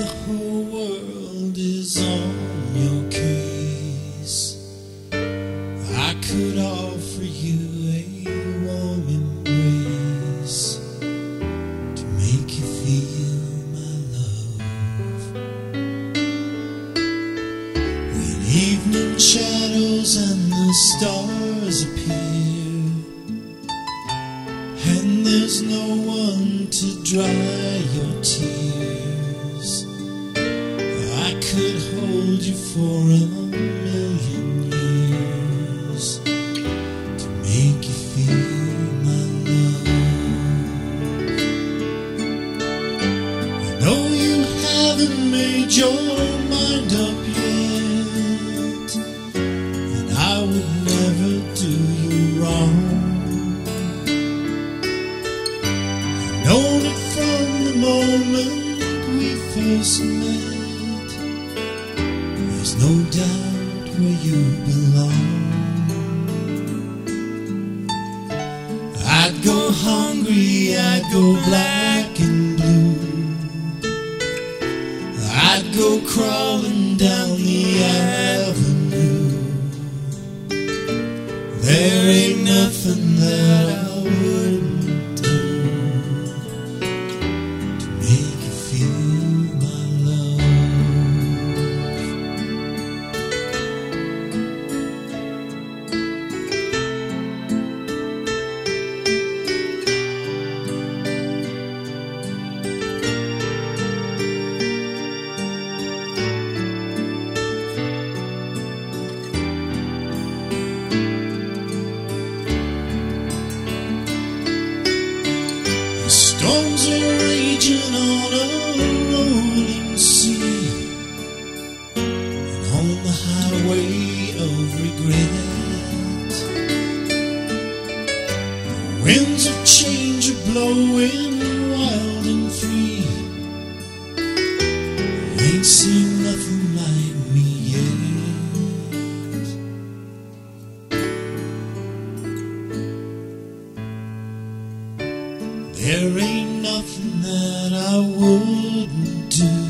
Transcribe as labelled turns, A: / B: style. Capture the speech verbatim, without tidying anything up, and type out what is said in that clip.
A: whole world is on your case. I could offer you a warm embrace to make you feel my love. When evening shadows and the stars appear, and there's no one to dry your tears, I could hold you for a million years to make you feel my love. I know you haven't made your mind up yet, and I would never do you wrong. I've known it from the moment we first met. There's no doubt where you belong. I'd go hungry, I'd go black and blue, I'd go crawling down the avenue. There ain't nothing that I wouldn't do to make you feel my love. The storms are raging on a rolling sea, and on the highway of regret, the winds of change are blowing wild and free. You ain't seen nothing like me yet. There ain't nothing that I wouldn't do